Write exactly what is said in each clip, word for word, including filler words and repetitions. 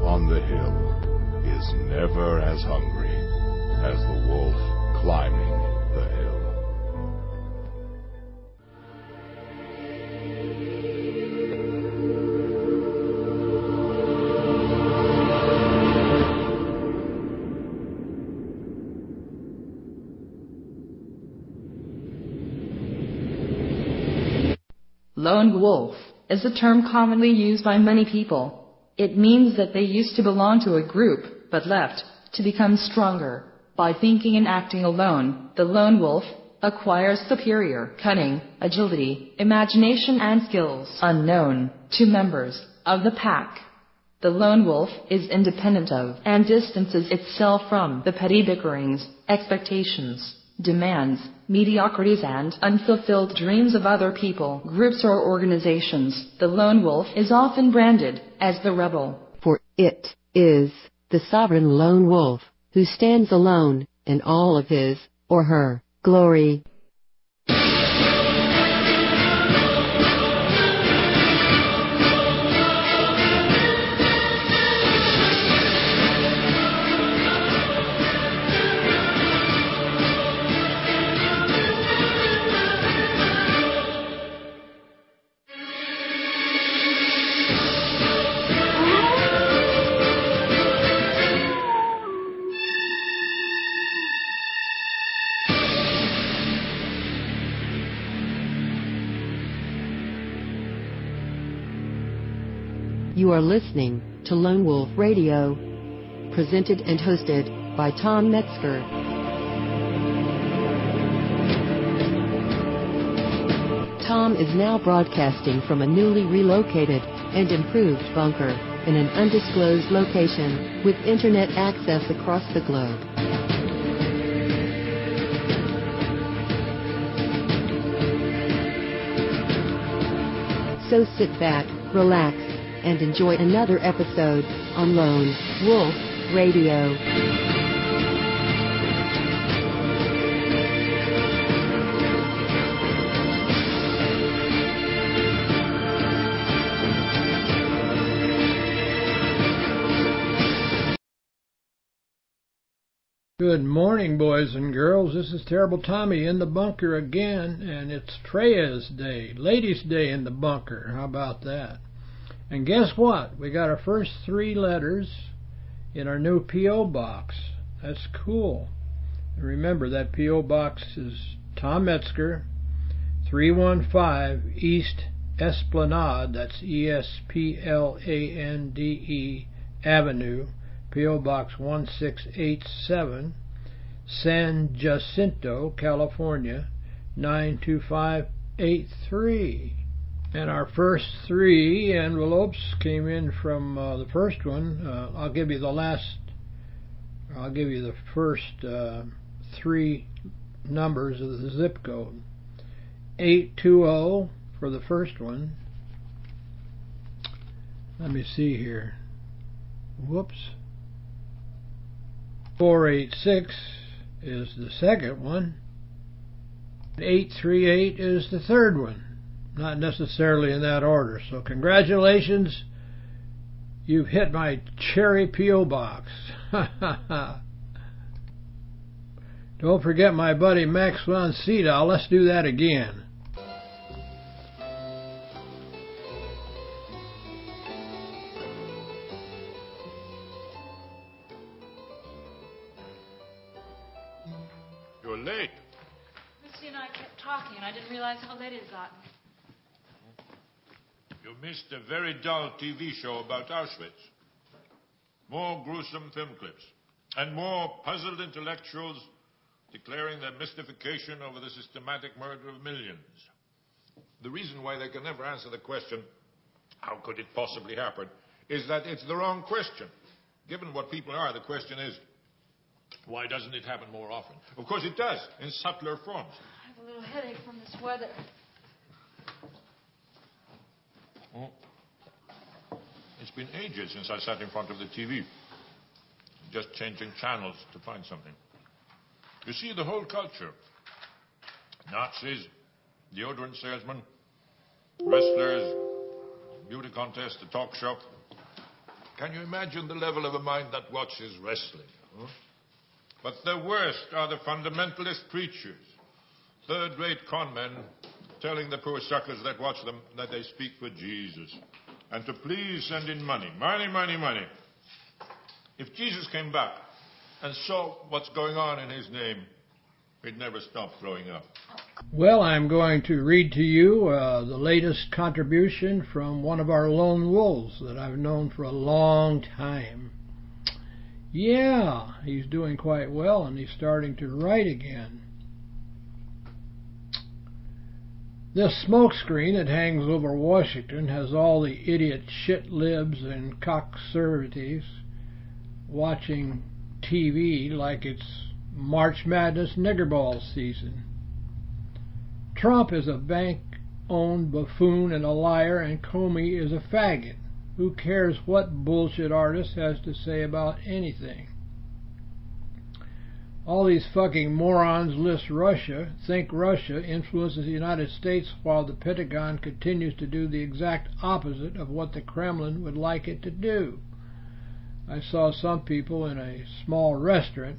on the hill is never as hungry as the wolf climbing the hill. Lone wolf is a term commonly used by many people. It means that they used to belong to a group, but left to become stronger. By thinking and acting alone, the lone wolf acquires superior cunning, agility, imagination and skills unknown to members of the pack. The lone wolf is independent of and distances itself from the petty bickerings, expectations, demands, mediocrities and unfulfilled dreams of other people, groups or organizations. The lone wolf is often branded as the rebel. For it is the sovereign lone wolf who stands alone in all of his or her glory. You are listening to Lone Wolf Radio, presented and hosted by Tom Metzger. Tom is now broadcasting from a newly relocated and improved bunker in an undisclosed location with internet access across the globe. So sit back, relax, and enjoy another episode on Lone Wolf Radio. Good morning, boys and girls. This is Terrible Tommy in the bunker again, and it's Freya's Day, Ladies' Day in the bunker. How about that? And guess what? We got our first three letters in our new P O box. That's cool. And remember, that P O box is Tom Metzger, three one five East Esplanade, that's E S P L A N D E Avenue, P O Box one six eight seven, San Jacinto, California, nine two five eight three. And our first three envelopes came in from uh, the first one. Uh, I'll give you the last, I'll give you the first uh, three numbers of the zip code. eight two zero for the first one. Let me see here. Whoops. four eight six is the second one. eight three eight is the third one. Not necessarily in that order. So congratulations, you've hit my cherry P O box. Don't forget my buddy Max von Sydow. Let's do that again. You're late. Missy and I kept talking, and I didn't realize how late it had gotten. You missed a very dull T V show about Auschwitz. More gruesome film clips. And more puzzled intellectuals declaring their mystification over the systematic murder of millions. The reason why they can never answer the question, how could it possibly happen, is that it's the wrong question. Given what people are, the question is, why doesn't it happen more often? Of course it does, in subtler forms. I have a little headache from this weather. Oh. It's been ages since I sat in front of the T V, just changing channels to find something. You see, the whole culture, Nazis, deodorant salesmen, wrestlers, beauty contest, the talk show, Can you imagine the level of a mind that watches wrestling? Huh? But the worst are the fundamentalist preachers, third-rate con men telling the poor suckers that watch them that they speak for Jesus and to please send in money. Money, money, money. If Jesus came back and saw what's going on in his name, he'd never stop throwing up. Well, I'm going to read to you uh, the latest contribution from one of our lone wolves that I've known for a long time. Yeah, he's doing quite well, and he's starting to write again. This smokescreen that hangs over Washington has all the idiot shit libs and cockservatives watching T V like it's March Madness niggerball season. Trump is a bank-owned buffoon and a liar, and Comey is a faggot. Who cares what bullshit artist has to say about anything? All these fucking morons list Russia, think Russia influences the United States, while the Pentagon continues to do the exact opposite of what the Kremlin would like it to do. I saw some people in a small restaurant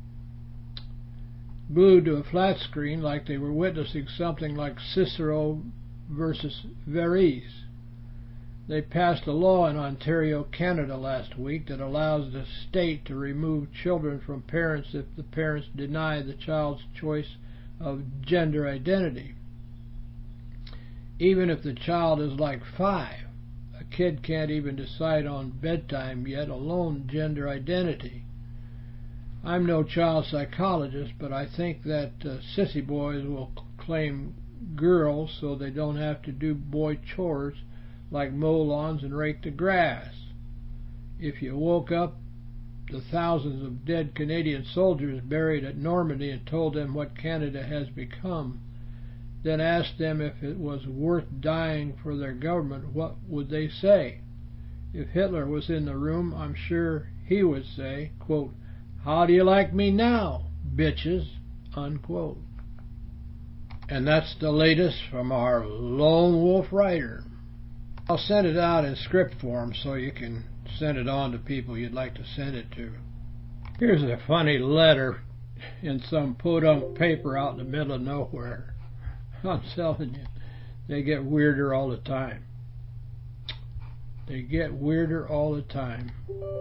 glued to a flat screen like they were witnessing something like Cicero versus Verres. They passed a law in Ontario, Canada last week that allows the state to remove children from parents if the parents deny the child's choice of gender identity. Even if the child is like five, a kid can't even decide on bedtime yet, alone gender identity. I'm no child psychologist, but I think that uh, sissy boys will claim girls so they don't have to do boy chores like mow lawns and rake the grass. If you woke up the thousands of dead Canadian soldiers buried at Normandy and told them what Canada has become, then asked them if it was worth dying for their government, what would they say? If Hitler was in the room, I'm sure he would say, quote, "How do you like me now, bitches?" unquote. And that's the latest from our lone wolf writer. I'll send it out in script form so you can send it on to people you'd like to send it to. Here's a funny letter in some podunk paper out in the middle of nowhere. I'm telling you, they get weirder all the time. They get weirder all the time.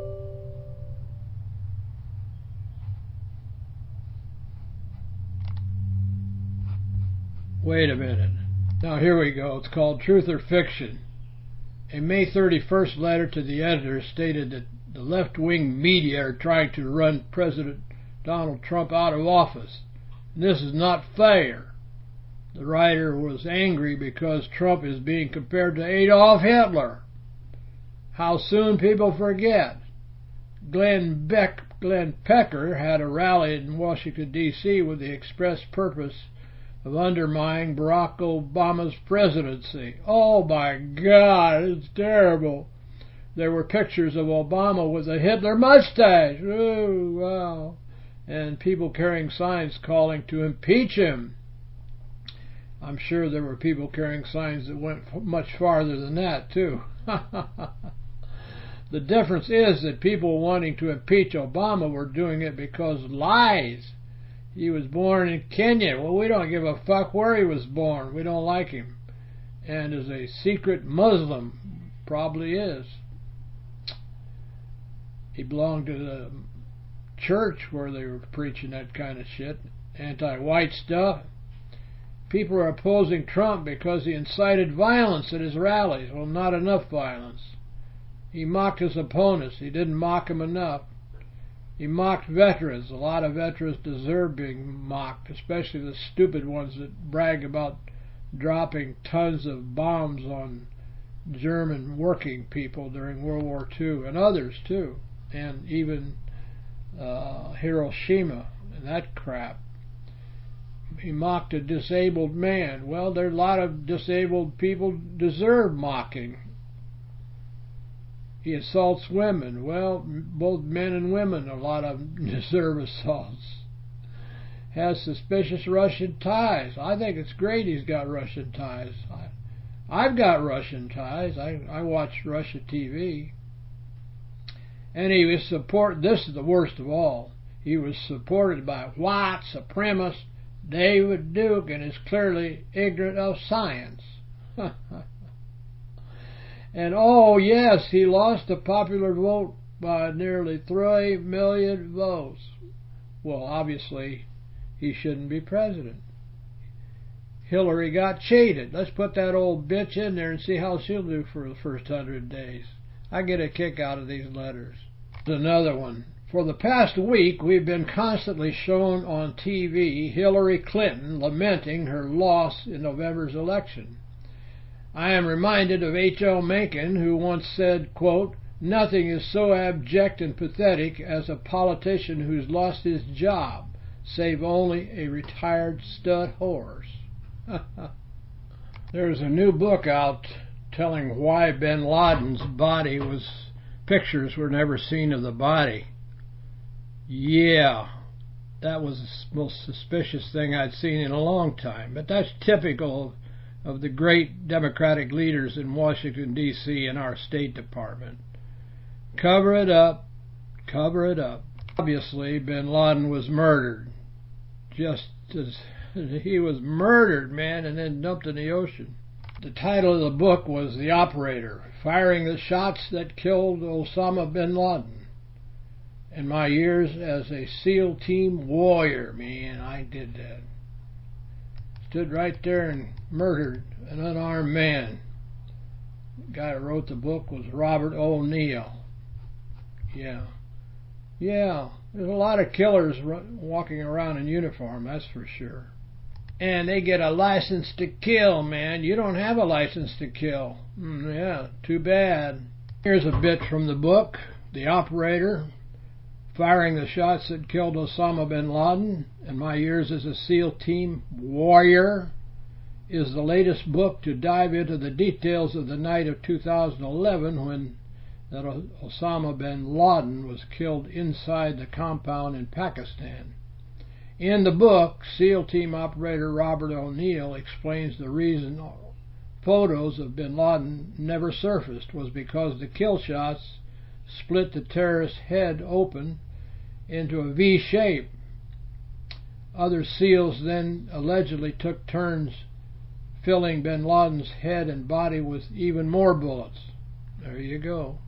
Wait a minute. Now here we go. It's called Truth or Fiction. A May thirty-first letter to the editor stated that the left-wing media are trying to run President Donald Trump out of office. And this is not fair. The writer was angry because Trump is being compared to Adolf Hitler. How soon people forget. Glenn Beck, Glenn Pecker had a rally in Washington, D C with the express purpose of undermining Barack Obama's presidency. Oh my God, it's terrible. There were pictures of Obama with a Hitler mustache. Oh, wow. And people carrying signs calling to impeach him. I'm sure there were people carrying signs that went much farther than that, too. The difference is that people wanting to impeach Obama were doing it because lies. He was born in Kenya. Well, we don't give a fuck where he was born. We don't like him. And is a secret Muslim. Probably is. He belonged to the church where they were preaching that kind of shit. Anti-white stuff. People are opposing Trump because he incited violence at his rallies. Well, not enough violence. He mocked his opponents. He didn't mock them enough. He mocked veterans. A lot of veterans deserve being mocked, especially the stupid ones that brag about dropping tons of bombs on German working people during World War Two, and others too, and even uh, Hiroshima and that crap. He mocked a disabled man. Well, there are a lot of disabled people deserve mocking. He assaults women. Well, both men and women, a lot of them deserve assaults. Has suspicious Russian ties. I think it's great he's got Russian ties. I, I've got Russian ties. I, I watch Russia T V. And he was support. This is the worst of all. He was supported by white supremacist David Duke and is clearly ignorant of science. And oh yes, he lost the popular vote by nearly three million votes. Well, obviously, he shouldn't be president. Hillary got cheated. Let's put that old bitch in there and see how she'll do for the first hundred days. I get a kick out of these letters. Another one. For the past week, we've been constantly shown on T V Hillary Clinton lamenting her loss in November's election. I am reminded of H L Mencken, who once said, quote, "Nothing is so abject and pathetic as a politician who's lost his job, save only a retired stud horse." There's a new book out telling why bin Laden's body was, pictures were never seen of the body. Yeah, that was the most suspicious thing I'd seen in a long time. But that's typical of, of the great Democratic leaders in Washington, D C and our State Department. Cover it up, cover it up. Obviously, bin Laden was murdered. Just as he was murdered, man, and then dumped in the ocean. The title of the book was The Operator, Firing the Shots That Killed Osama bin Laden. In my years as a SEAL team warrior, man, I did that. Stood right there and murdered an unarmed man. The guy who wrote the book was Robert O'Neill. Yeah. Yeah, there's a lot of killers walking around in uniform, that's for sure. And they get a license to kill, man. You don't have a license to kill. Mm, yeah, too bad. Here's a bit from the book, The Operator, Firing the Shots That Killed Osama bin Laden. In my years as a SEAL team warrior, is the latest book to dive into the details of the night of two thousand eleven when that Osama bin Laden was killed inside the compound in Pakistan. In the book, SEAL team operator Robert O'Neill explains the reason photos of bin Laden never surfaced was because the kill shots split the terrorist's head open into a V shape. Other SEALs then allegedly took turns filling bin Laden's head and body with even more bullets. There you go.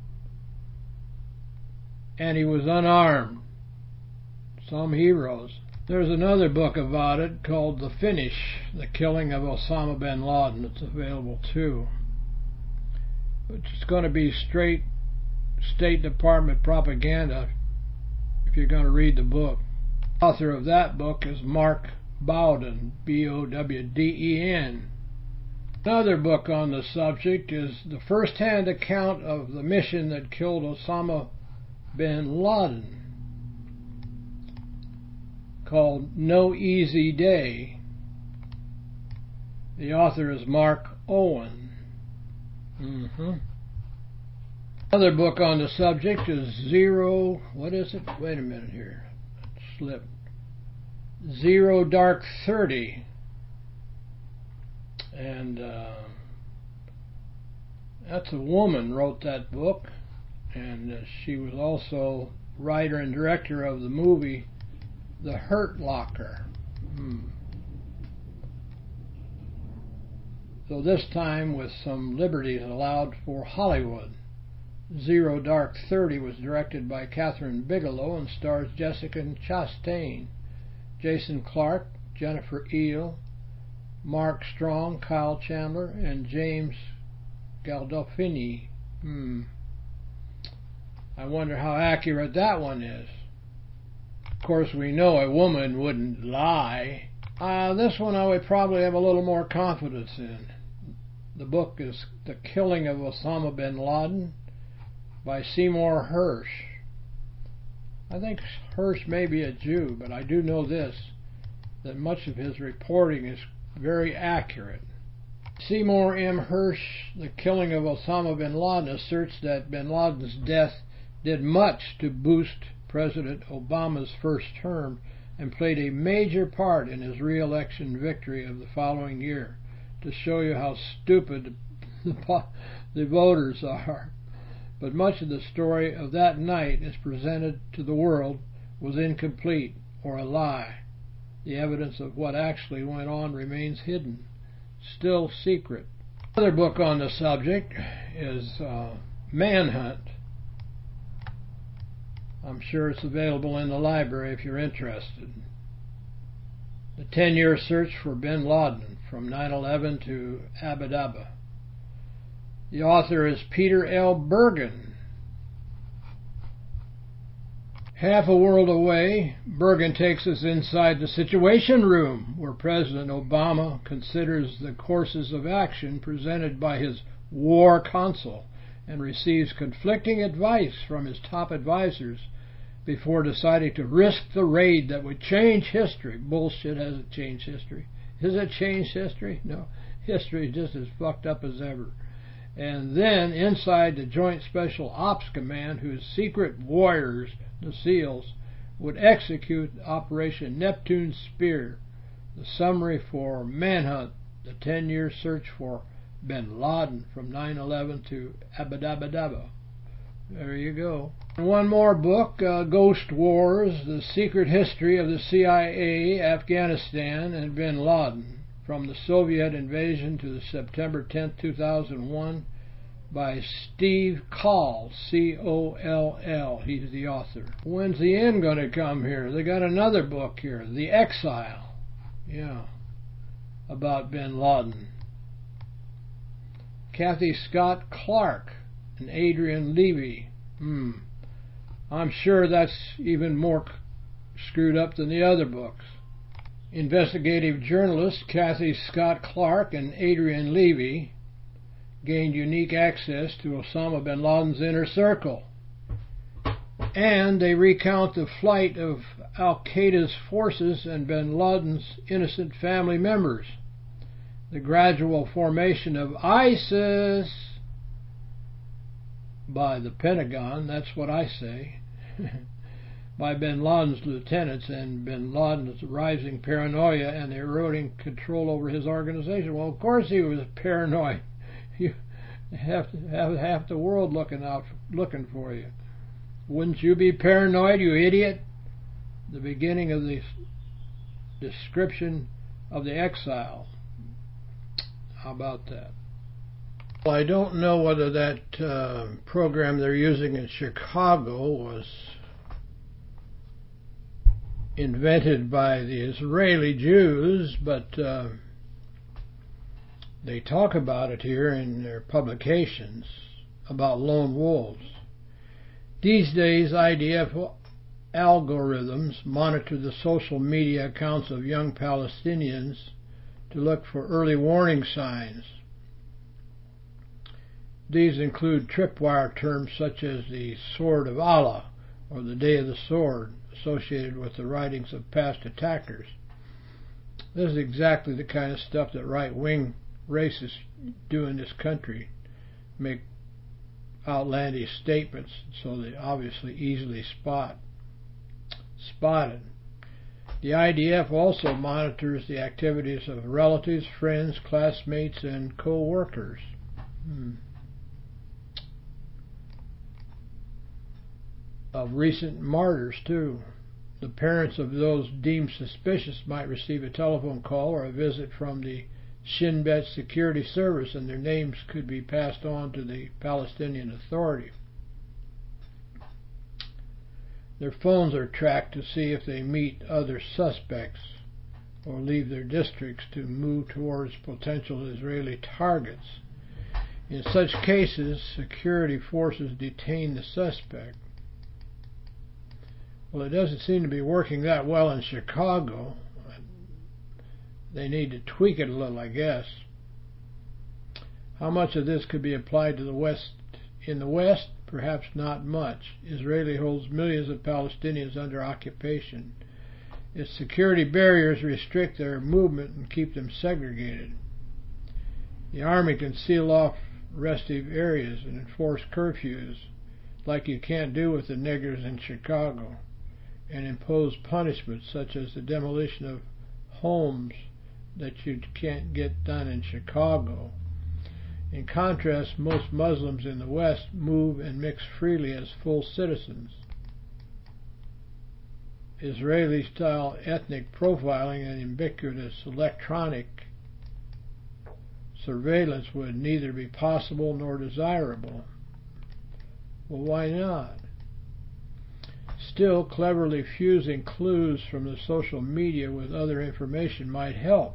And he was unarmed. Some heroes. There's another book about it called The Finish, The Killing of Osama bin Laden. It's available too. It's going to be straight State Department propaganda if you're going to read the book. The author of that book is Mark Bowden, B O W D E N. Another book on the subject is the first-hand account of the mission that killed Osama bin Laden, called No Easy Day. The author is Mark Owen. Mm-hmm. Another book on the subject is Zero, what is it? Wait a minute here. It slipped. Zero Dark Thirty. And uh, that's a woman wrote that book, and uh, she was also writer and director of the movie The Hurt Locker. Hmm. So this time with some liberties allowed for Hollywood. Zero Dark Thirty was directed by Catherine Bigelow and stars Jessica Chastain, Jason Clarke, Jennifer Eel, Mark Strong, Kyle Chandler, and James Gandolfini. Hmm. I wonder how accurate that one is. Of course, we know a woman wouldn't lie. Uh, this one I would probably have a little more confidence in. The book is The Killing of Osama bin Laden by Seymour Hersh. I think Hersh may be a Jew, but I do know this, that much of his reporting is very accurate. Seymour M. Hersh, The Killing of Osama bin Laden, asserts that bin Laden's death did much to boost President Obama's first term and played a major part in his re-election victory of the following year, to show you how stupid the, the voters are. but much of the story of that night as presented to the world was incomplete or a lie. The evidence of what actually went on remains hidden, still secret. Another book on the subject is uh, Manhunt. I'm sure it's available in the library if you're interested. The ten-year search for bin Laden from nine eleven to Abu Dhabi. The author is Peter L. Bergen. Half a world away, Bergen takes us inside the Situation Room, where President Obama considers the courses of action presented by his war council and receives conflicting advice from his top advisors before deciding to risk the raid that would change history. Bullshit, hasn't changed history. Has it changed history? No. History is just as fucked up as ever. And then inside the Joint Special Ops Command, whose secret warriors, the SEALs, would execute Operation Neptune Spear, the summary for Manhunt, the ten-year search for bin Laden from nine eleven to Abu Dhabi. There you go. And one more book, uh, Ghost Wars, The Secret History of the C I A, Afghanistan, and bin Laden, from the Soviet invasion to the September tenth, two thousand one, by Steve Coll, C O L L. He's the author. When's the end going to come here? They got another book here, The Exile. Yeah, about bin Laden. Kathy Scott Clark and Adrian Levy. Hmm. I'm sure that's even more screwed up than the other books. Investigative journalists Kathy Scott Clark and Adrian Levy gained unique access to Osama bin Laden's inner circle. And they recount the flight of Al-Qaeda's forces and bin Laden's innocent family members, the gradual formation of ISIS by the Pentagon, that's what I say, by bin Laden's lieutenants, and bin Laden's rising paranoia and eroding control over his organization. Well, of course he was paranoid. You have to have half the world looking out, looking for you. Wouldn't you be paranoid, you idiot? The beginning of the description of the exile. How about that? Well, I don't know whether that uh, program they're using in Chicago was invented by the Israeli Jews, but uh, they talk about it here in their publications about lone wolves. These days, I D F algorithms monitor the social media accounts of young Palestinians to look for early warning signs. These include tripwire terms such as the Sword of Allah or the Day of the Sword, associated with the writings of past attackers. This is exactly the kind of stuff that right-wing racists do in this country, make outlandish statements so they obviously easily spot spotted. The I D F also monitors the activities of relatives, friends, classmates, and co-workers. Hmm. Of recent martyrs, too. The parents of those deemed suspicious might receive a telephone call or a visit from the Shin Bet Security Service, and their names could be passed on to the Palestinian Authority. Their phones are tracked to see if they meet other suspects or leave their districts to move towards potential Israeli targets. In such cases, security forces detain the suspect. Well, it doesn't seem to be working that well in Chicago. They need to tweak it a little, I guess. How much of this could be applied to the West? In the West, perhaps not much. Israel holds millions of Palestinians under occupation. Its security barriers restrict their movement and keep them segregated. The army can seal off restive areas and enforce curfews like you can't do with the niggers in Chicago, and impose punishments such as the demolition of homes that you can't get done in Chicago. In contrast, most Muslims in the West move and mix freely as full citizens. Israeli-style ethnic profiling and ubiquitous electronic surveillance would neither be possible nor desirable. Well, why not? Still, cleverly fusing clues from the social media with other information might help,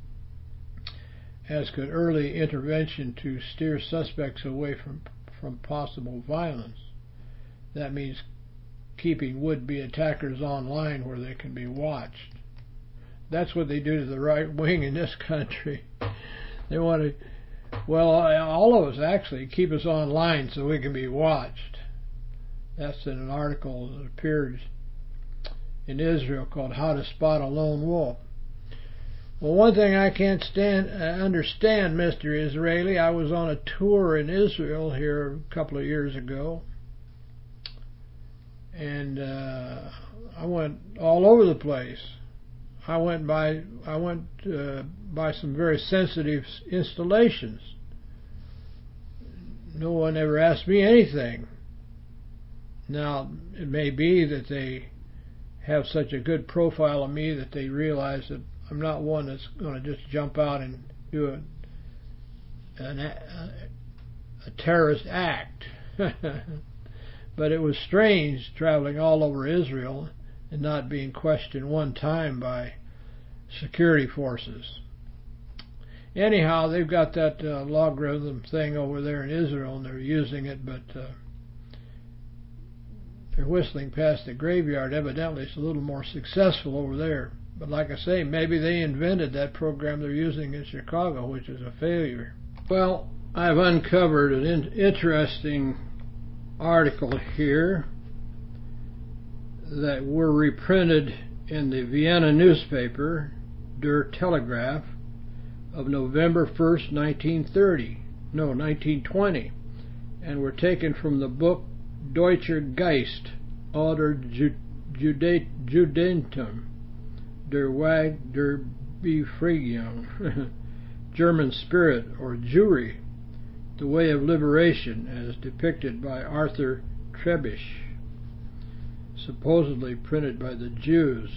as could early intervention to steer suspects away from, from possible violence. That means keeping would-be attackers online where they can be watched. That's what they do to the right wing in this country. They want to, well, all of us actually, keep us online so we can be watched. That's in an article that appeared in Israel called How to Spot a Lone Wolf. Well, one thing I can't stand, uh, understand, Mister Israeli, I was on a tour in Israel here a couple of years ago, and uh, I went all over the place. I went by I went uh, by some very sensitive installations. No one ever asked me anything. Now, it may be that they have such a good profile of me that they realize that I'm not one that's going to just jump out and do a, an, a, a terrorist act. But it was strange traveling all over Israel and not being questioned one time by security forces. Anyhow, they've got that uh, logarithm thing over there in Israel, and they're using it, but uh, they're whistling past the graveyard. Evidently, it's a little more successful over there. But like I say, maybe they invented that program they're using in Chicago, which is a failure. Well, I've uncovered an in- interesting article here that were reprinted in the Vienna newspaper, Der Telegraph, of November first, nineteen thirty, no, nineteen twenty, and were taken from the book Deutscher Geist oder Judentum, Der Weg der Befreiung, German Spirit or Jewry, The Way of Liberation, as depicted by Arthur Trebisch, supposedly printed by the Jews.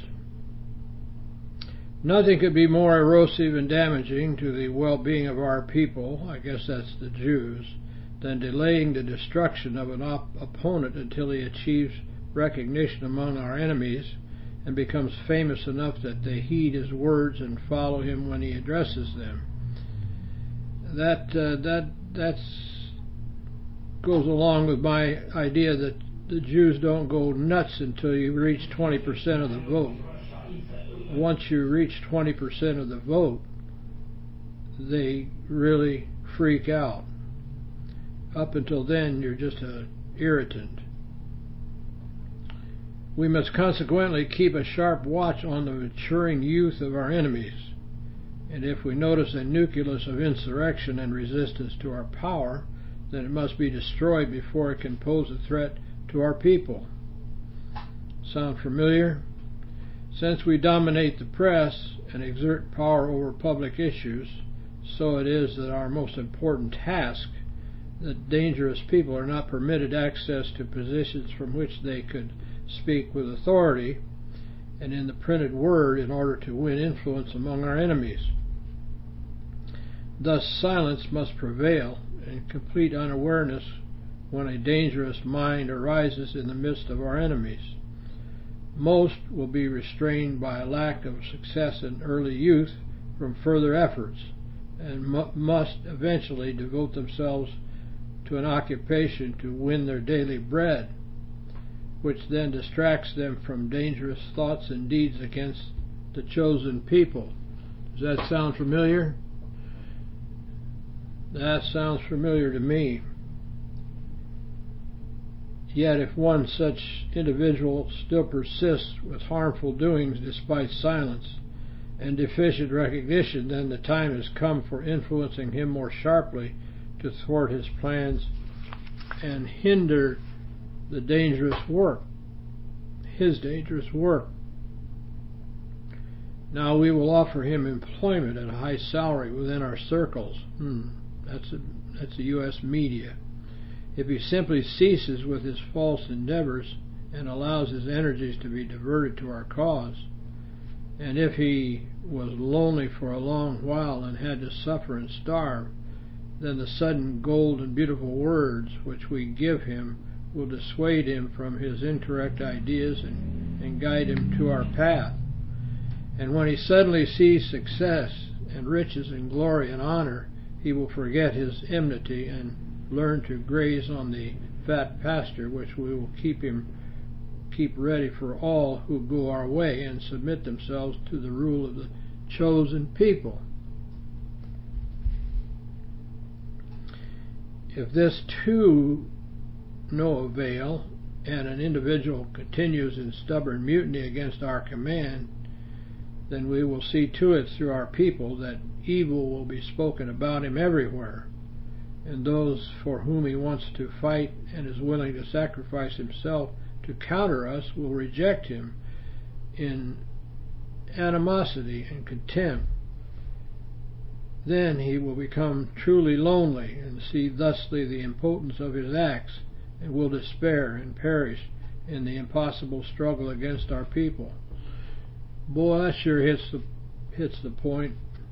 Nothing could be more erosive and damaging to the well-being of our people, I guess that's the Jews, than delaying the destruction of an op- opponent until he achieves recognition among our enemies and becomes famous enough that they heed his words and follow him when he addresses them. That uh, that that's goes along with my idea that the Jews don't go nuts until you reach twenty percent of the vote. Once you reach twenty percent of the vote, they really freak out. Up until then, you're just an irritant. We must consequently keep a sharp watch on the maturing youth of our enemies, and if we notice a nucleus of insurrection and resistance to our power, then it must be destroyed before it can pose a threat to our people. Sound familiar? Since we dominate the press and exert power over public issues, so it is that our most important task, that dangerous people are not permitted access to positions from which they could speak with authority and in the printed word in order to win influence among our enemies. Thus silence must prevail and complete unawareness when a dangerous mind arises in the midst of our enemies. Most will be restrained by a lack of success in early youth from further efforts and mu- must eventually devote themselves to an occupation to win their daily bread, which then distracts them from dangerous thoughts and deeds against the chosen people. Does that sound familiar? That sounds familiar to me. Yet if one such individual still persists with harmful doings despite silence and deficient recognition, then the time has come for influencing him more sharply to thwart his plans and hinder the dangerous work, his dangerous work. Now we will offer him employment at a high salary within our circles. Hmm, That's a, that's the U S media. If he simply ceases with his false endeavors and allows his energies to be diverted to our cause, and if he was lonely for a long while and had to suffer and starve, then the sudden gold and beautiful words which we give him will dissuade him from his incorrect ideas and, and guide him to our path. And when he suddenly sees success and riches and glory and honor, he will forget his enmity and learn to graze on the fat pasture which we will keep him keep ready for all who go our way and submit themselves to the rule of the chosen people. If this too no avail, and an individual continues in stubborn mutiny against our command, then we will see to it through our people that evil will be spoken about him everywhere, and those for whom he wants to fight and is willing to sacrifice himself to counter us will reject him in animosity and contempt. Then he will become truly lonely and see thusly the impotence of his acts, and will despair and perish in the impossible struggle against our people. Boy, that sure hits the hits the point.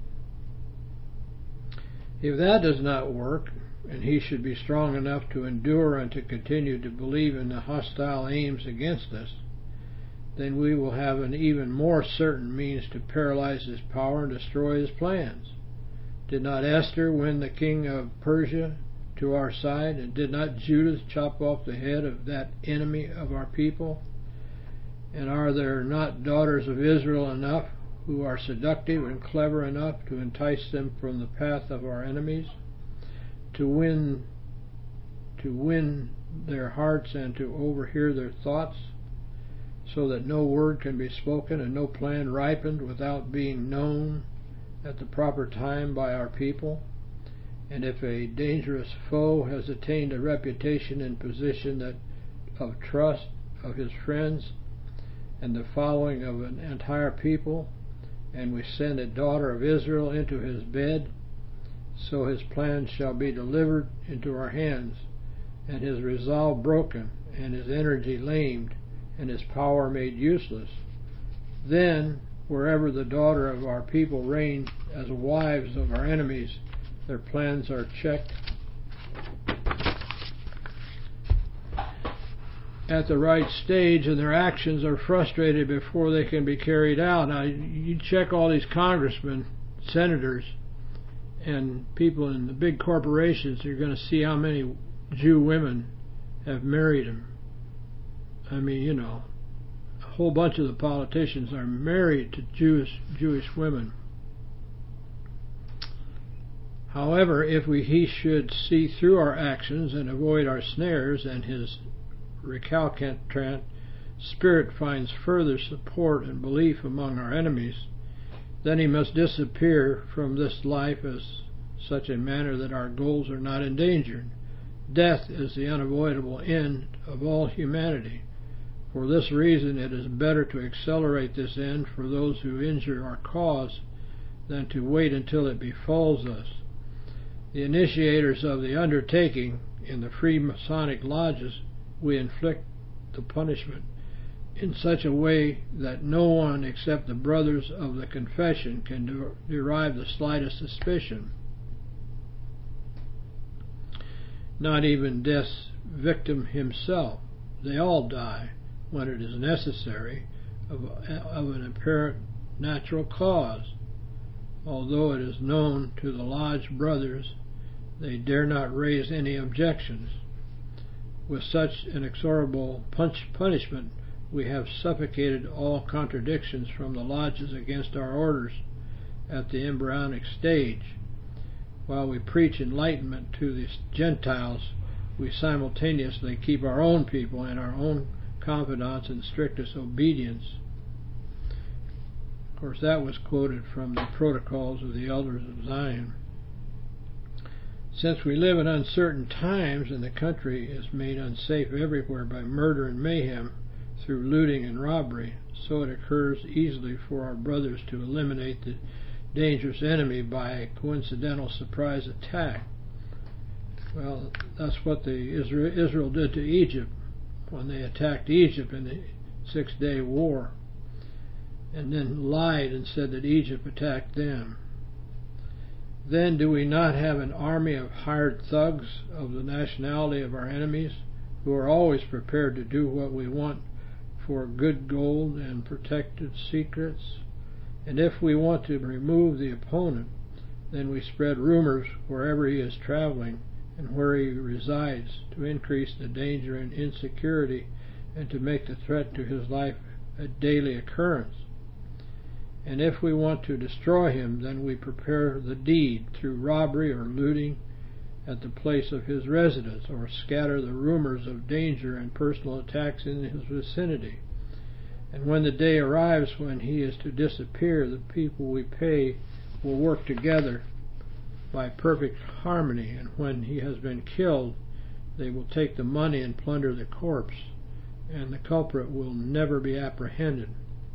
If that does not work, and he should be strong enough to endure and to continue to believe in the hostile aims against us, then we will have an even more certain means to paralyze his power and destroy his plans. Did not Esther win the king of Persia to our side, and did not Judas chop off the head of that enemy of our people? And are there not daughters of Israel enough who are seductive and clever enough to entice them from the path of our enemies, to win to win their hearts and to overhear their thoughts, so that no word can be spoken and no plan ripened without being known at the proper time by our people? And if a dangerous foe has attained a reputation and position that of trust of his friends and the following of an entire people, and we send a daughter of Israel into his bed, so his plans shall be delivered into our hands, and his resolve broken, and his energy lamed, and his power made useless. Then, wherever the daughter of our people reign as wives of our enemies, their plans are checked at the right stage, and their actions are frustrated before they can be carried out. Now, you check all these congressmen, senators, and people in the big corporations, you're going to see how many Jew women have married him. I mean, you know, a whole bunch of the politicians are married to Jewish Jewish women. However, if we, he should see through our actions and avoid our snares, and his recalcitrant spirit finds further support and belief among our enemies, then he must disappear from this life as such a manner that our goals are not endangered. Death is the unavoidable end of all humanity. For this reason, it is better to accelerate this end for those who injure our cause than to wait until it befalls us. The initiators of the undertaking in the free Masonic lodges, we inflict the punishment in such a way that no one except the brothers of the confession can de- derive the slightest suspicion. Not even death's victim himself. They all die when it is necessary of, of an apparent natural cause. Although it is known to the lodge brothers, they dare not raise any objections. With such inexorable punch punishment, we have suffocated all contradictions from the lodges against our orders at the embryonic stage. While we preach enlightenment to the Gentiles, we simultaneously keep our own people and our own confidants in strictest obedience. Of course, that was quoted from the Protocols of the Elders of Zion. Since we live in uncertain times and the country is made unsafe everywhere by murder and mayhem through looting and robbery, so it occurs easily for our brothers to eliminate the dangerous enemy by a coincidental surprise attack. Well, that's what the Israel, Israel did to Egypt when they attacked Egypt in the Six-Day War, and then lied and said that Egypt attacked them. Then do we not have an army of hired thugs of the nationality of our enemies who are always prepared to do what we want for good gold and protected secrets? And if we want to remove the opponent, then we spread rumors wherever he is traveling and where he resides to increase the danger and insecurity and to make the threat to his life a daily occurrence. And if we want to destroy him, then we prepare the deed through robbery or looting at the place of his residence, or scatter the rumors of danger and personal attacks in his vicinity. And when the day arrives when he is to disappear, the people we pay will work together by perfect harmony, and when he has been killed, they will take the money and plunder the corpse, and the culprit will never be apprehended.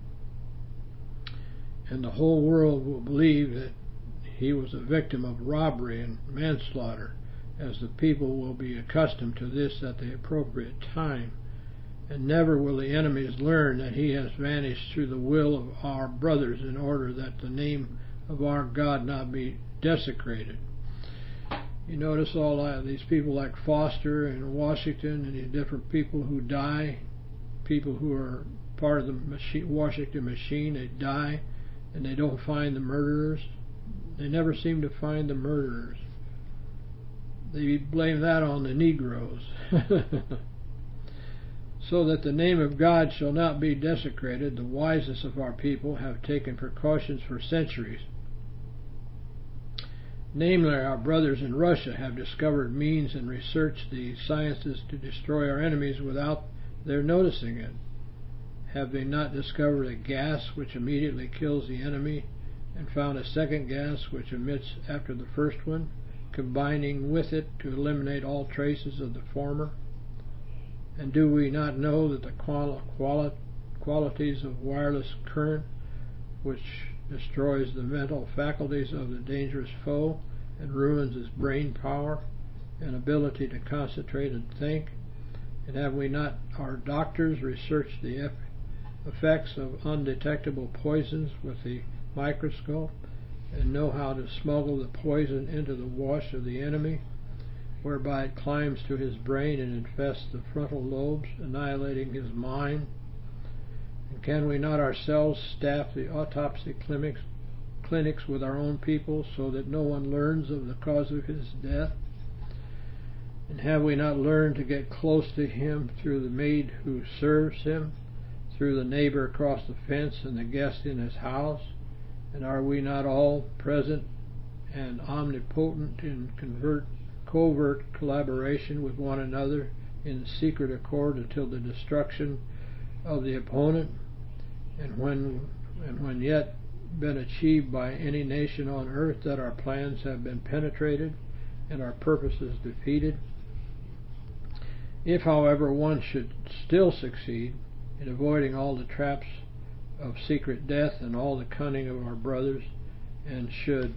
And the whole world will believe that he was a victim of robbery and manslaughter, as the people will be accustomed to this at the appropriate time. And never will the enemies learn that he has vanished through the will of our brothers in order that the name of our God not be desecrated. You notice all uh, these people like Foster and Washington and these different people who die, people who are part of the machine, Washington machine, they die and they don't find the murderers. They never seem to find the murderers. They blame that on the Negroes. So that the name of God shall not be desecrated, the wisest of our people have taken precautions for centuries. Namely, our brothers in Russia have discovered means and researched the sciences to destroy our enemies without their noticing it. Have they not discovered a gas which immediately kills the enemy, and found a second gas which emits after the first one, combining with it to eliminate all traces of the former? And do we not know that the quali- quali- qualities of wireless current, which destroys the mental faculties of the dangerous foe and ruins his brain power and ability to concentrate and think? And have we not our doctors researched the eff- effects of undetectable poisons with the microscope and know how to smuggle the poison into the wash of the enemy, whereby it climbs to his brain and infests the frontal lobes, annihilating his mind? And can we not ourselves staff the autopsy clinics, clinics with our own people so that no one learns of the cause of his death? And have we not learned to get close to him through the maid who serves him, through the neighbor across the fence and the guest in his house? And are we not all present and omnipotent in convert covert collaboration with one another in secret accord until the destruction of the opponent, and when and when yet been achieved by any nation on earth, that our plans have been penetrated and our purposes defeated? If, however, one should still succeed in avoiding all the traps of secret death and all the cunning of our brothers, and should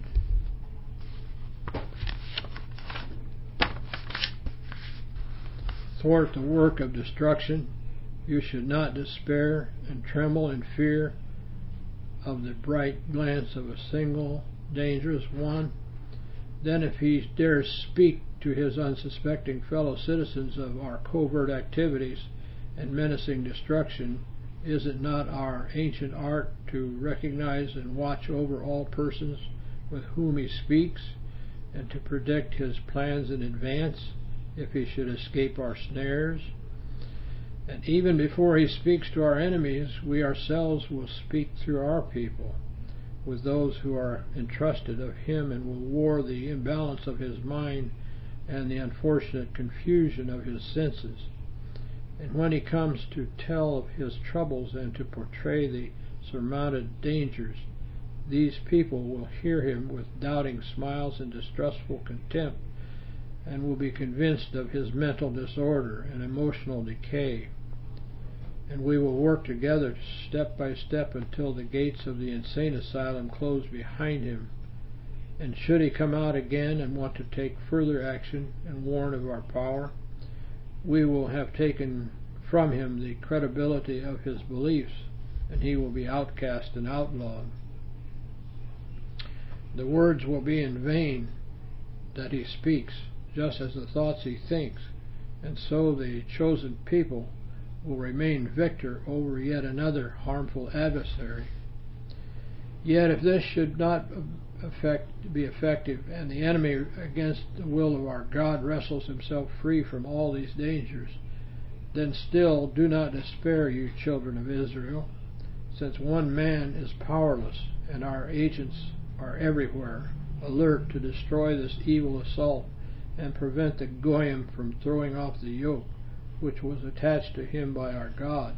thwart the work of destruction, you should not despair and tremble in fear of the bright glance of a single dangerous one. Then if he dares speak to his unsuspecting fellow citizens of our covert activities and menacing destruction, is it not our ancient art to recognize and watch over all persons with whom he speaks, and to predict his plans in advance if he should escape our snares? And even before he speaks to our enemies, we ourselves will speak through our people with those who are entrusted of him, and will war the imbalance of his mind and the unfortunate confusion of his senses. And when he comes to tell of his troubles and to portray the surmounted dangers, these people will hear him with doubting smiles and distrustful contempt, and will be convinced of his mental disorder and emotional decay. And we will work together step by step until the gates of the insane asylum close behind him, And should he come out again and want to take further action and warn of our power, we will have taken from him the credibility of his beliefs, and he will be outcast and outlawed. The words will be in vain that he speaks, just as the thoughts he thinks, and so the chosen people will remain victor over yet another harmful adversary. Yet if this should not effect, be effective, and the enemy against the will of our God wrestles himself free from all these dangers, then still do not despair, you children of Israel, since one man is powerless, and our agents are everywhere, alert to destroy this evil assault and prevent the Goyim from throwing off the yoke which was attached to him by our God.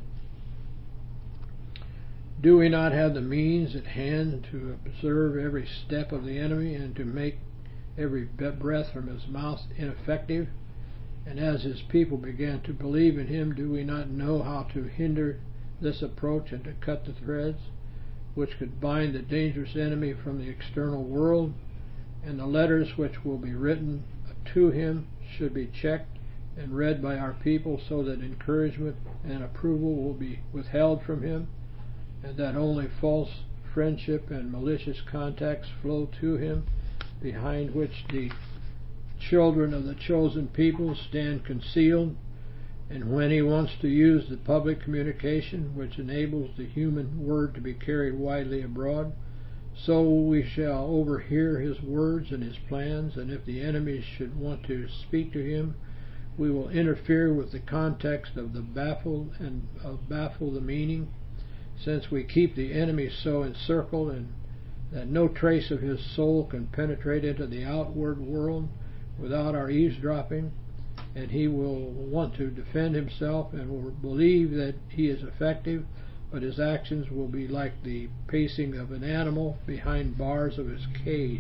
Do we not have the means at hand to observe every step of the enemy and to make every breath from his mouth ineffective? And as his people began to believe in him, do we not know how to hinder this approach and to cut the threads which could bind the dangerous enemy from the external world? And the letters which will be written to him should be checked and read by our people, so that encouragement and approval will be withheld from him, and that only false friendship and malicious contacts flow to him, behind which the children of the chosen people stand concealed. And when he wants to use the public communication which enables the human word to be carried widely abroad, so we shall overhear his words and his plans, and if the enemies should want to speak to him, we will interfere with the context of the baffle and uh, baffle the meaning, since we keep the enemy so encircled and that no trace of his soul can penetrate into the outward world without our eavesdropping, and he will want to defend himself and will believe that he is effective, but his actions will be like the pacing of an animal behind bars of his cage.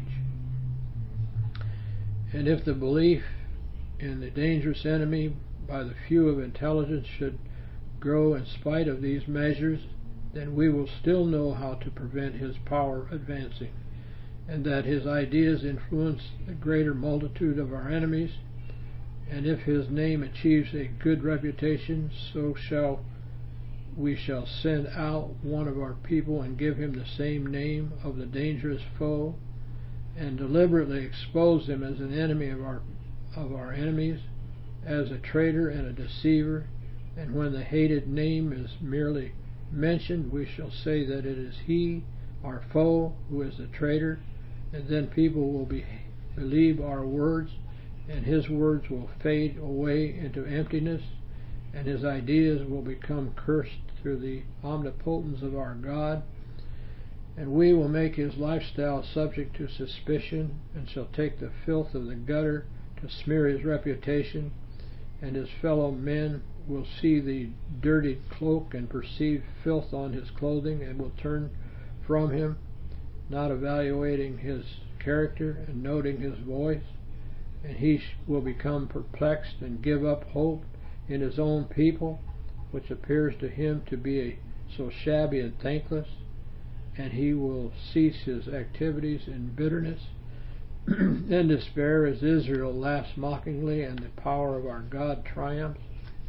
And if the belief in the dangerous enemy by the few of intelligence should grow in spite of these measures, then we will still know how to prevent his power advancing, and that his ideas influence the greater multitude of our enemies. And if his name achieves a good reputation, so shall we shall send out one of our people and give him the same name of the dangerous foe, and deliberately expose him as an enemy of our of our enemies, as a traitor and a deceiver. And when the hated name is merely mentioned, we shall say that it is he, our foe, who is the traitor, and then people will be, believe our words, and his words will fade away into emptiness, and his ideas will become cursed through the omnipotence of our God. And we will make his lifestyle subject to suspicion, and shall take the filth of the gutter to smear his reputation, and his fellow men will see the dirtied cloak and perceive filth on his clothing, and will turn from him, not evaluating his character and noting his voice, and he will become perplexed and give up hope in his own people, which appears to him to be a, so shabby and thankless, and he will cease his activities in bitterness and despair as Israel laughs mockingly and the power of our God triumphs.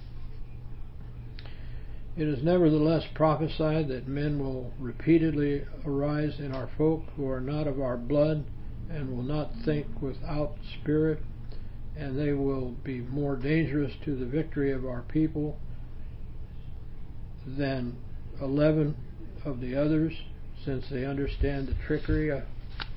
It is nevertheless prophesied that men will repeatedly arise in our folk who are not of our blood and will not think without spirit, and they will be more dangerous to the victory of our people than eleven of the others, since they understand the trickery of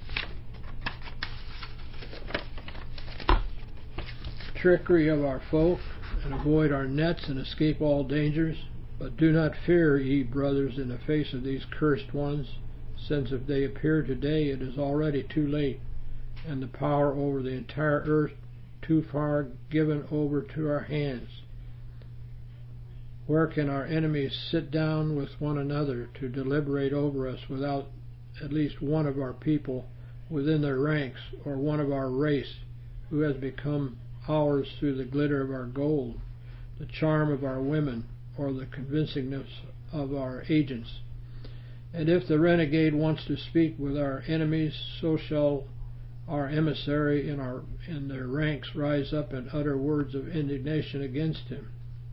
trickery of our folk, and avoid our nets and escape all dangers. But do not fear, ye brothers, in the face of these cursed ones, since if they appear today, it is already too late, and the power over the entire earth too far given over to our hands. Where can our enemies sit down with one another to deliberate over us without at least one of our people within their ranks, or one of our race who has become ours through the glitter of our gold, the charm of our women, or the convincingness of our agents? And if the renegade wants to speak with our enemies, so shall our emissary in our in their ranks rise up and utter words of indignation against him,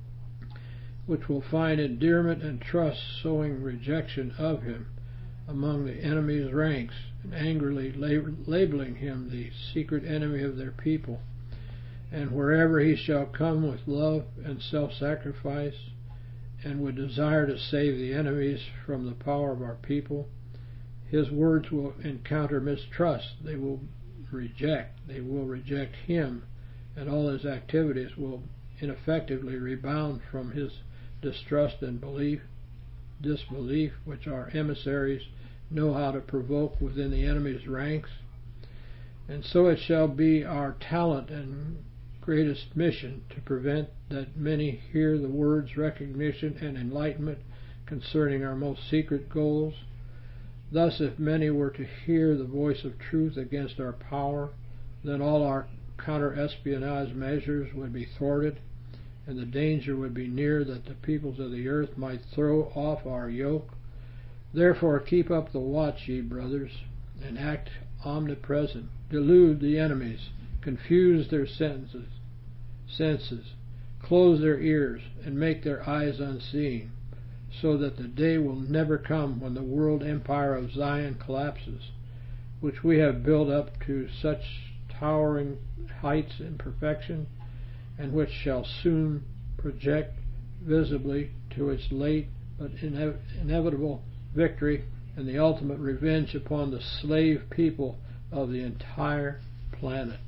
which will find endearment and trust, sowing rejection of him among the enemy's ranks, and angrily lab- labeling him the secret enemy of their people. And wherever he shall come with love and self-sacrifice, and would desire to save the enemies from the power of our people, his words will encounter mistrust. They will reject. They will reject him, and all his activities will ineffectively rebound from his distrust and belief, disbelief, which our emissaries know how to provoke within the enemy's ranks. And so it shall be our talent and greatest mission to prevent that many hear the words recognition and enlightenment concerning our most secret goals. Thus, if many were to hear the voice of truth against our power, then all our counter-espionage measures would be thwarted, and the danger would be near that the peoples of the earth might throw off our yoke. Therefore keep up the watch, ye brothers, and act omnipresent. Delude the enemies, confuse their senses, senses, close their ears, and make their eyes unseeing, so that the day will never come when the world empire of Zion collapses, which we have built up to such towering heights in perfection, and which shall soon project visibly to its late but ine- inevitable victory and the ultimate revenge upon the slave people of the entire planet.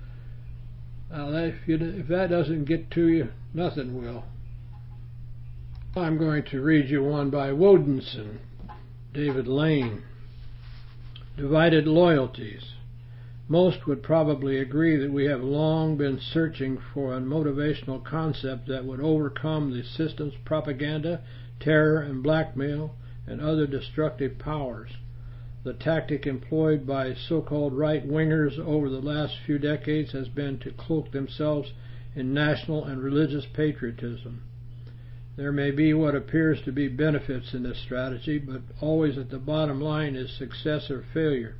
Now, if, you, if that doesn't get to you, nothing will. I'm going to read you one by Wodenson, David Lane. Divided Loyalties. Most would probably agree that we have long been searching for a motivational concept that would overcome the system's propaganda, terror, and blackmail, and other destructive powers. The tactic employed by so-called right-wingers over the last few decades has been to cloak themselves in national and religious patriotism. There may be what appears to be benefits in this strategy, but always at the bottom line is success or failure.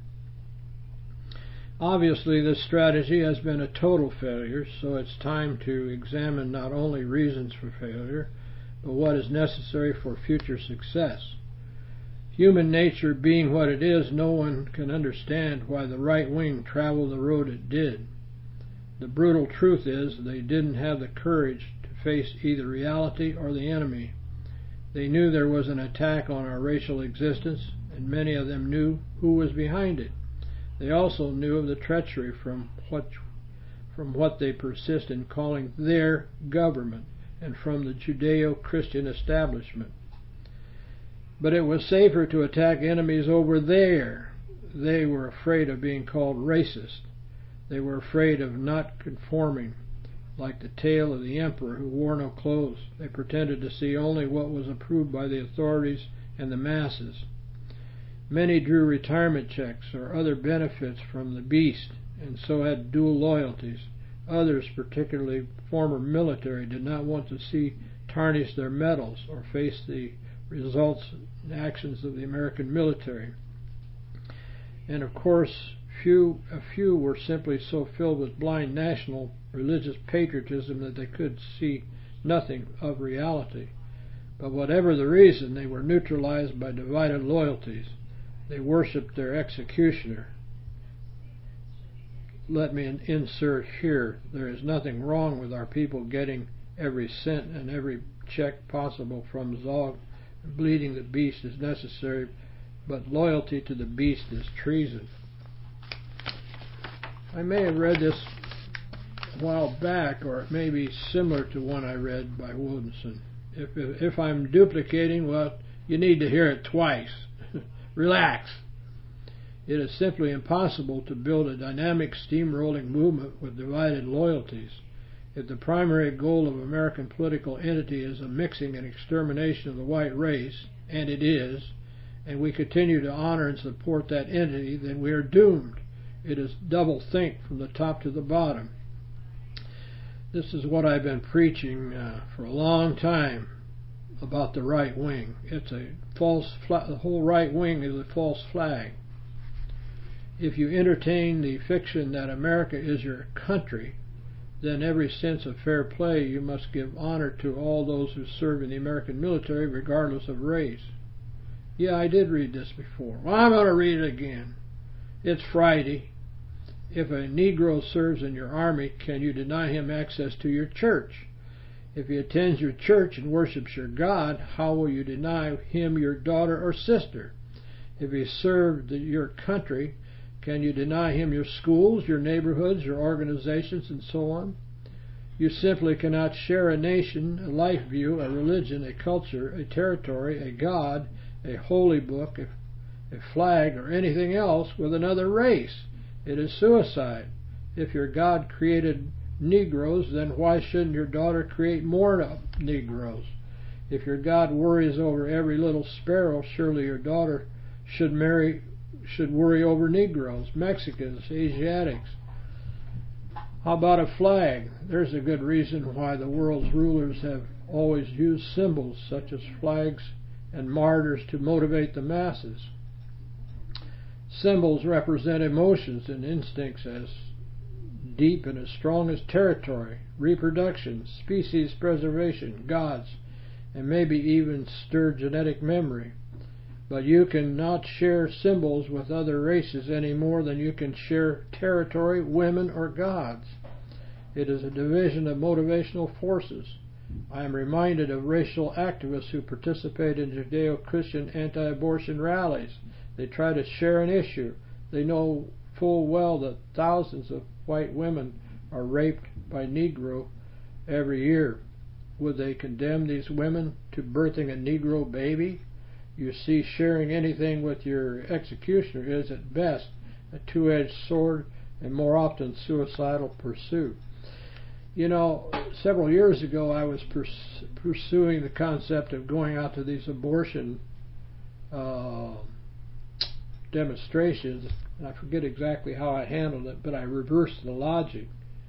Obviously, this strategy has been a total failure, so it's time to examine not only reasons for failure, but what is necessary for future success. Human nature being what it is, no one can understand why the right wing traveled the road it did. The brutal truth is they didn't have the courage to face either reality or the enemy. They knew there was an attack on our racial existence, and many of them knew who was behind it. They also knew of the treachery from what, from what they persist in calling their government, and from the Judeo-Christian establishment. But it was safer to attack enemies over there. They were afraid of being called racist. They were afraid of not conforming, like the tale of the emperor who wore no clothes. They pretended to see only what was approved by the authorities and the masses. Many drew retirement checks or other benefits from the beast, and so had dual loyalties. Others, particularly former military, did not want to see tarnish their medals or face the results and actions of the American military. And of course, few a few were simply so filled with blind national religious patriotism that they could see nothing of reality. But whatever the reason, they were neutralized by divided loyalties. They worshipped their executioner. Let me insert here, there is nothing wrong with our people getting every cent and every check possible from Zog. Bleeding the beast is necessary, but loyalty to the beast is treason. I may have read this a while back, or it may be similar to one I read by Wodenson. If, if, if I'm duplicating, well, you need to hear it twice. Relax. It is simply impossible to build a dynamic steamrolling movement with divided loyalties. If the primary goal of American political entity is a mixing and extermination of the white race, and it is, and we continue to honor and support that entity, then we are doomed. It is double think from the top to the bottom. This is what I've been preaching uh, for a long time about the right wing. It's a false flag. The whole right wing is a false flag. If you entertain the fiction that America is your country, then every sense of fair play you must give honor to all those who serve in the American military regardless of race. Yeah, I did read this before. Well, I'm going to read it again. It's Friday. If a Negro serves in your army, can you deny him access to your church? If he attends your church and worships your God, how will you deny him your daughter or sister? If he served your country, can you deny him your schools, your neighborhoods, your organizations, and so on? You simply cannot share a nation, a life view, a religion, a culture, a territory, a God, a holy book, a, a flag, or anything else with another race. It is suicide. If your God created Negroes, then why shouldn't your daughter create more Negroes? If your God worries over every little sparrow, surely your daughter should marry should worry over Negroes, Mexicans, Asiatics. How about a flag? There's a good reason why the world's rulers have always used symbols such as flags and martyrs to motivate the masses. Symbols represent emotions and instincts as deep and as strong as territory, reproduction, species preservation, gods, and maybe even stir genetic memory. But you cannot share symbols with other races any more than you can share territory, women, or gods. It is a division of motivational forces. I am reminded of racial activists who participate in Judeo-Christian anti-abortion rallies. They try to share an issue. They know full well that thousands of white women are raped by Negro every year. Would they condemn these women to birthing a Negro baby? You see, sharing anything with your executioner is at best a two-edged sword and more often suicidal pursuit. You know, several years ago I was pers- pursuing the concept of going out to these abortion uh, demonstrations, and I forget exactly how I handled it, but I reversed the logic.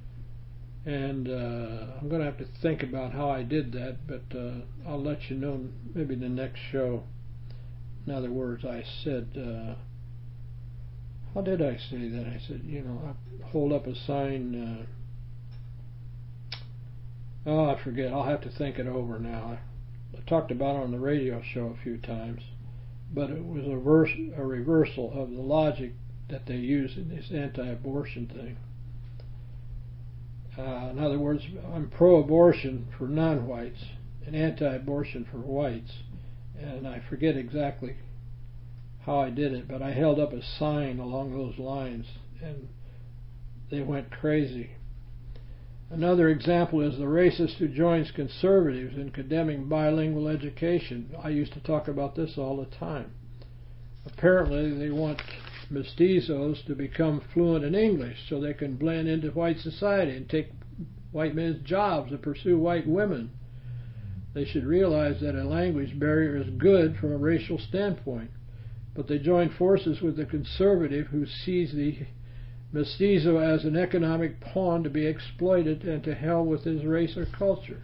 And uh, I'm going to have to think about how I did that, but uh, I'll let you know maybe in the next show. In other words, I said, uh, how did I say that? I said, you know, I hold up a sign. Uh, oh, I forget. I'll have to think it over now. I, I talked about it on the radio show a few times, but it was a, verse, a reversal of the logic that they use in this anti-abortion thing. Uh, in other words, I'm pro-abortion for non-whites and anti-abortion for whites. And I forget exactly how I did it, but I held up a sign along those lines, and they went crazy. Another example is the racist who joins conservatives in condemning bilingual education. I used to talk about this all the time. Apparently, they want mestizos to become fluent in English so they can blend into white society and take white men's jobs and pursue white women. They should realize that a language barrier is good from a racial standpoint, but they join forces with the conservative who sees the mestizo as an economic pawn to be exploited, and to hell with his race or culture.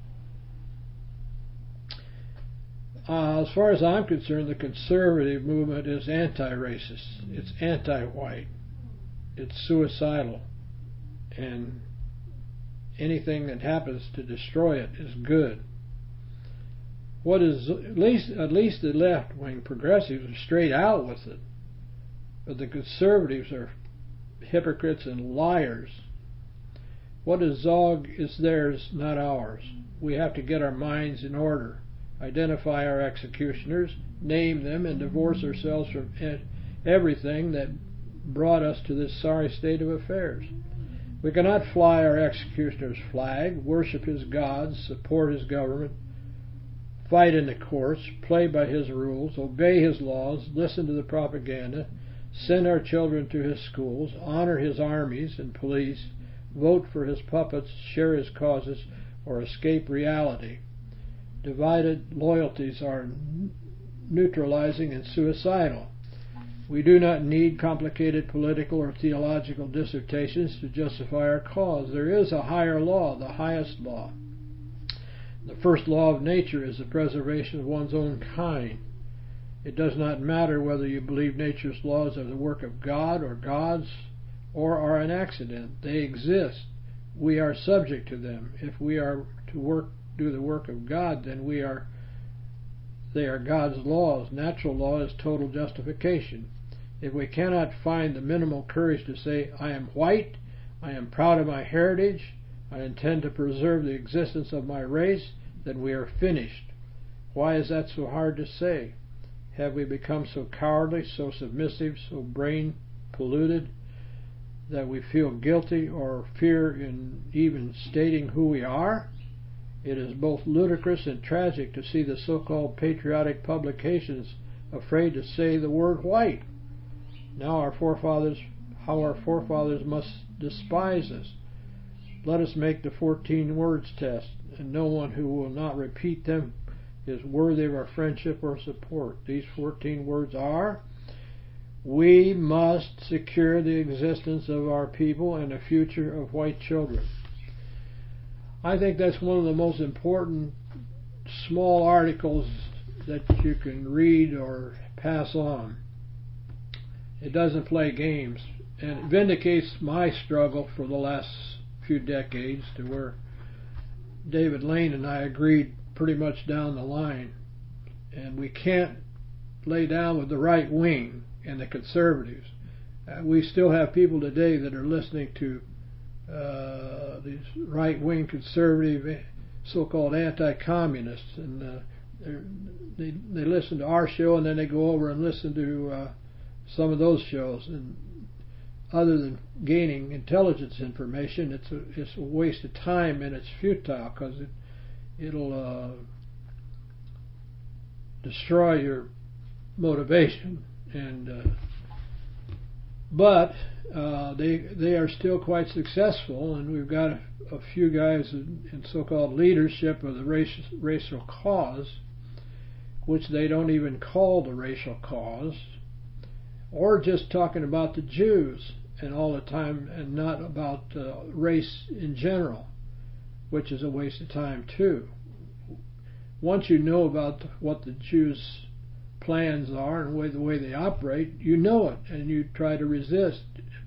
Uh, as far as I'm concerned, the conservative movement is anti-racist. It's anti-white. It's suicidal. And anything that happens to destroy it is good. What is at least at least the left-wing progressives are straight out with it, but the conservatives are hypocrites and liars. What is Zog is theirs, not ours. We have to get our minds in order, identify our executioners, name them, and divorce ourselves from everything that brought us to this sorry state of affairs. We cannot fly our executioner's flag, worship his gods, support his government, fight in the courts, play by his rules, obey his laws, listen to the propaganda, send our children to his schools, honor his armies and police, vote for his puppets, share his causes, or escape reality. Divided loyalties are neutralizing and suicidal. We do not need complicated political or theological dissertations to justify our cause. There is a higher law, the highest law. The first law of nature is the preservation of one's own kind. It does not matter whether you believe nature's laws are the work of God or gods or are an accident. They exist. We are subject to them. If we are to work, do the work of God, then we are. They are God's laws. Natural law is total justification. If we cannot find the minimal courage to say, I am white, I am proud of my heritage, I intend to preserve the existence of my race, then we are finished. Why is that so hard to say? Have we become so cowardly, so submissive, so brain polluted that we feel guilty or fear in even stating who we are? It is both ludicrous and tragic to see the so-called patriotic publications afraid to say the word white. Now our forefathers, how our forefathers must despise us. Let us make the fourteen words test, and no one who will not repeat them is worthy of our friendship or support. These fourteen words are: we must secure the existence of our people and the future of white children. I think that's one of the most important small articles that you can read or pass on. It doesn't play games, and it vindicates my struggle for the last few decades to where David Lane and I agreed pretty much down the line, and we can't lay down with the right wing and the conservatives. Uh, we still have people today that are listening to uh, these right-wing conservative so-called anti-communists, and uh, they they listen to our show and then they go over and listen to uh, some of those shows, and other than gaining intelligence information, it's a, it's a waste of time, and it's futile because it, it'll uh, destroy your motivation. And uh, but uh, they they are still quite successful, and we've got a, a few guys in, in so-called leadership of the race, racial cause, which they don't even call the racial cause, or just talking about the Jews and all the time, and not about uh, race in general, which is a waste of time too. Once you know about what the Jews' plans are and the way, the way they operate, you know it, and you try to resist.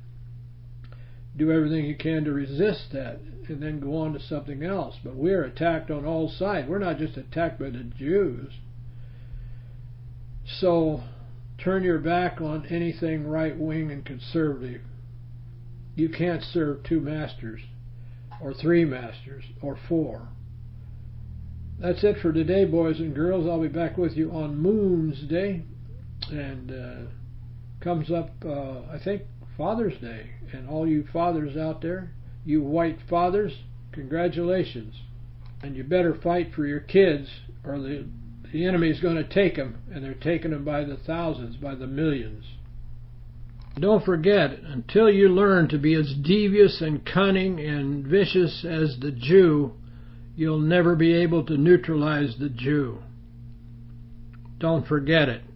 Do everything you can to resist that, and then go on to something else. But we're attacked on all sides. We're not just attacked by the Jews. So turn your back on anything right-wing and conservative. You can't serve two masters, or three masters, or four. That's it for today, boys and girls. I'll be back with you on Moon's Day, and uh, comes up, uh, I think, Father's Day. And all you fathers out there, you white fathers, congratulations. And you better fight for your kids, or the, the enemy's going to take them, and they're taking them by the thousands, by the millions. Don't forget, until you learn to be as devious and cunning and vicious as the Jew, you'll never be able to neutralize the Jew. Don't forget it.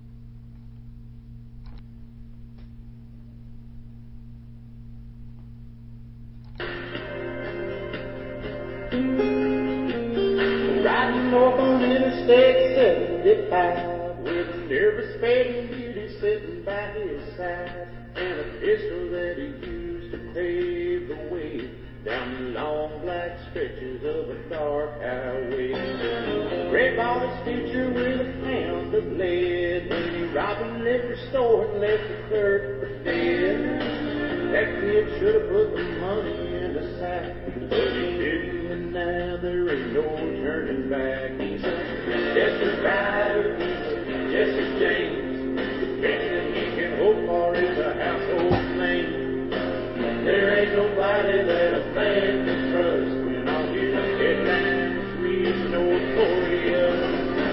Riding north on Interstate seventy-five with a nervous fading beauty sitting by his side, and a pistol that he used to pave the way down the long black stretches of a dark highway. Ray bought his future with a pound of lead when he robbed a liquor store and left the clerk for dead. That kid should have put the money in the sack, but he didn't, and now there ain't no turning back. He's a Jesse Ryder, Jesse James. The best that he can hope for is a household name. There ain't nobody that a man can trust when all his headlines read notorious.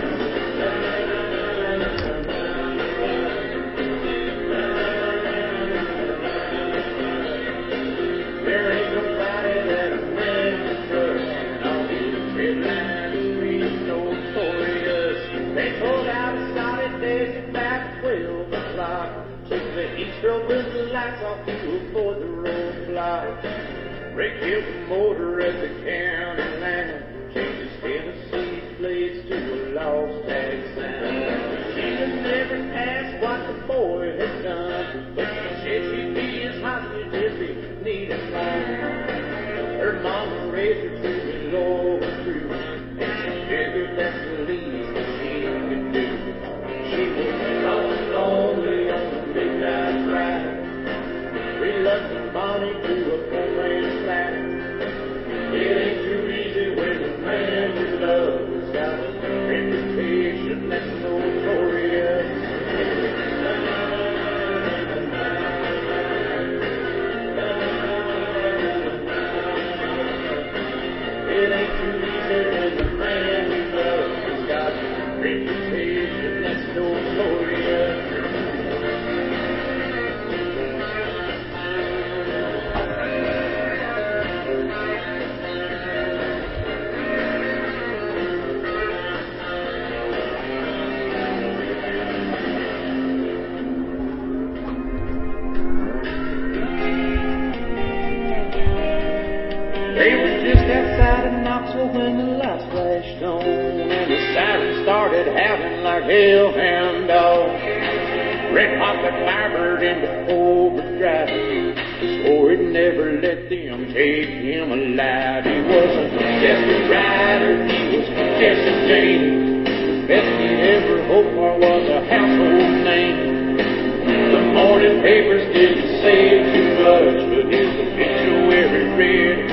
There ain't nobody that a man can trust when all his headlines read notorious. They pulled out a solid days about twelve o'clock. Took the heat stroke with the lights off to avoid the roadblock. Ray killed the motor at the county line. Changed his Tennessee plates to a lost tag sign. She just mama raised her to be low and true, and she figured that's the least that she could do. She was lost and lonely on the midnight ride, reluctant Bonnie to a poor man's flat. It ain't too easy when the man you love has got a reputation that's notorious. It ain't too easy when the man you love has got a reputation that's notorious. They were just outside of Knoxville when the lights flashed on, and the siren started howling like hellhound dogs. Red popped a firebird into overdrive, swore he'd never let them take him alive. He was a Jesse Rider, he was Jesse James. The best he'd ever hoped for was a household name. The morning papers didn't say too much, but his obituary read,